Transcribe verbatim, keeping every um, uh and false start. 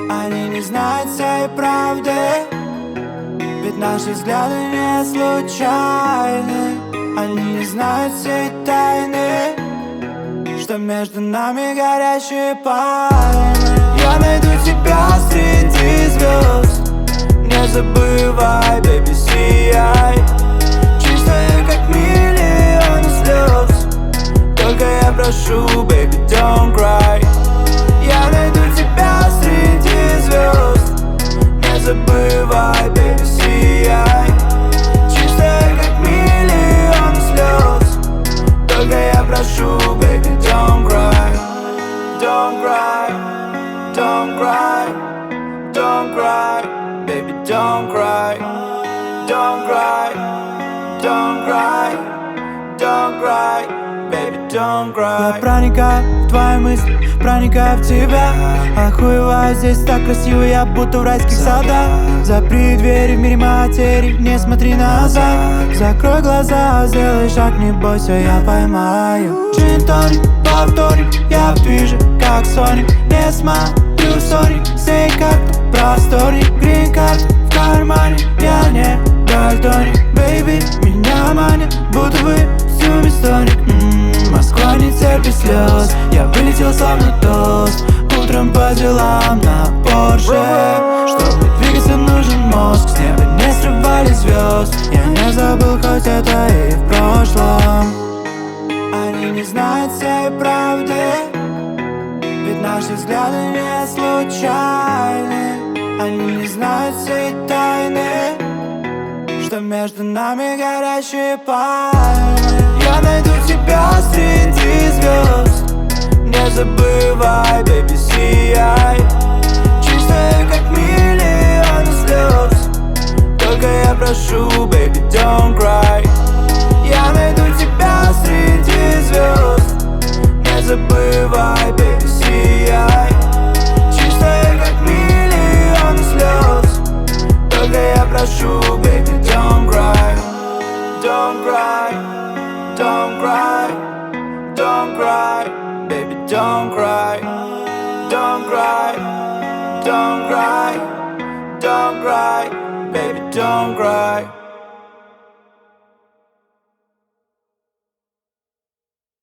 Они не знают всей правды, ведь наши взгляды не случайны. Они не знают всей тайны, что между нами горящие пальмы. Я найду тебя среди звезд, не забывай, baby, сияй, чистая, как миллионы слез. Только я прошу, baby, don't cry. Я найду тебя среди звезд, не забывай, baby, сияй, чистая, как миллионы слез. Только я прошу, baby, don't cry. Don't cry, don't cry, don't cry, baby, don't cry. Don't cry, don't cry, don't cry, baby, don't cry. Я проникаю в твои мысли, проникаю в тебя. Охуеваю, здесь так красиво, я будто в райских садах. Запри двери в мире материи, не смотри назад. Закрой глаза, сделай шаг, не бойся, я поймаю. Джин-тоник, повторик, я в движе, как Соник. Не смотрю, сори, сей как-то просторник. Грин-карт в кармане, я не дальтоник. Бэйби, меня манит, будто бы сюмистоник. М-м, Москва не терпит слез, я вылетел словно тост. Утром по делам на Порше. Чтобы двигаться, нужен мозг, с неба не срывали звезд. Я не забыл, хоть это и в прошлом. Они не знают всей правды, ведь наши взгляды не случайны. Они не знают всей тайны, что между нами горящие пальмы. Я найду тебя среди звезд, не забывай, baby, сияй, чистая, как миллионы слез. Только я прошу, baby, don't cry. Я найду тебя среди звезд, не забывай, baby, сияй, чистая, как миллионы слез. Только я прошу, baby, don't cry. Don't cry, don't cry, don't cry, baby, don't cry. Don't cry, don't cry, don't cry, baby, don't cry.